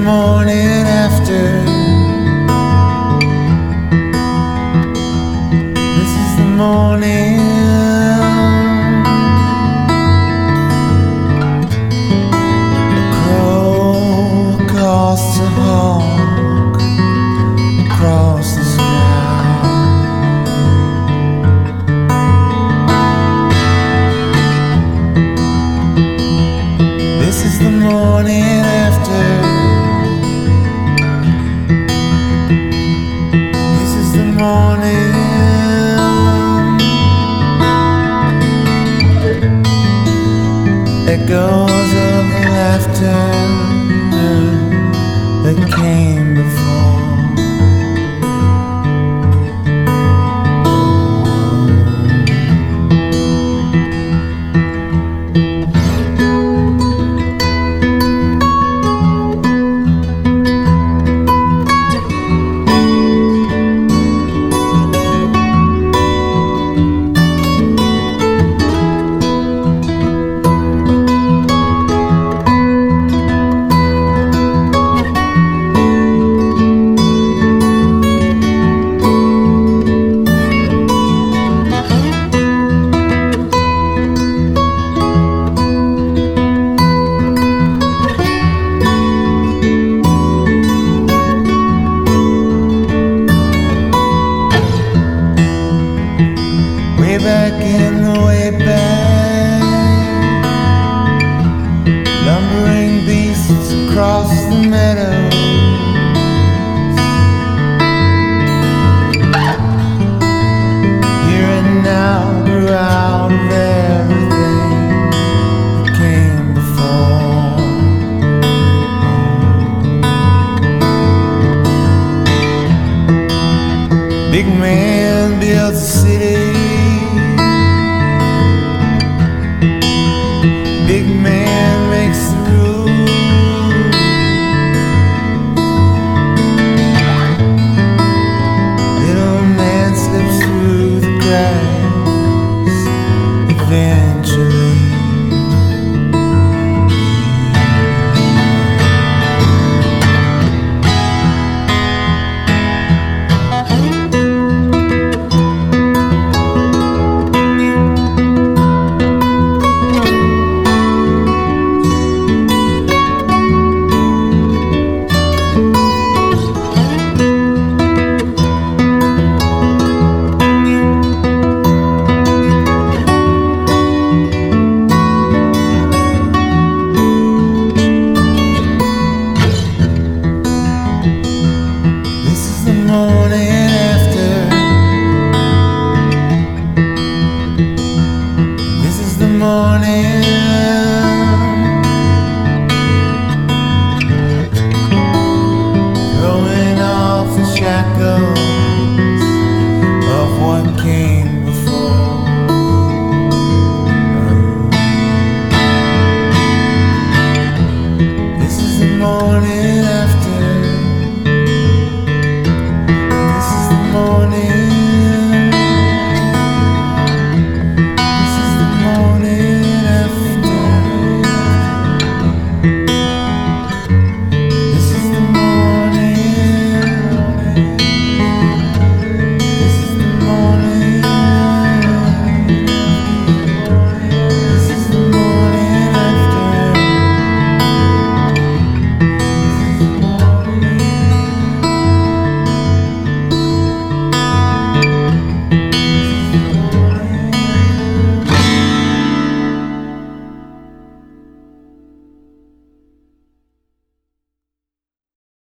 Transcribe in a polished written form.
morning after. This is the morning. A crow across the hawk, across the sky. This is the morning after. This is the morning. Echoes of the laughter that came before. Way back in the way back, lumbering beasts across the meadows. Here and now grew out of everything that came before. Big man builds a city. Big man makes the rules. Little man slips through the cracks eventually. Morning after. This is the morning. Throwing off the shackles of what came before. This is the morning.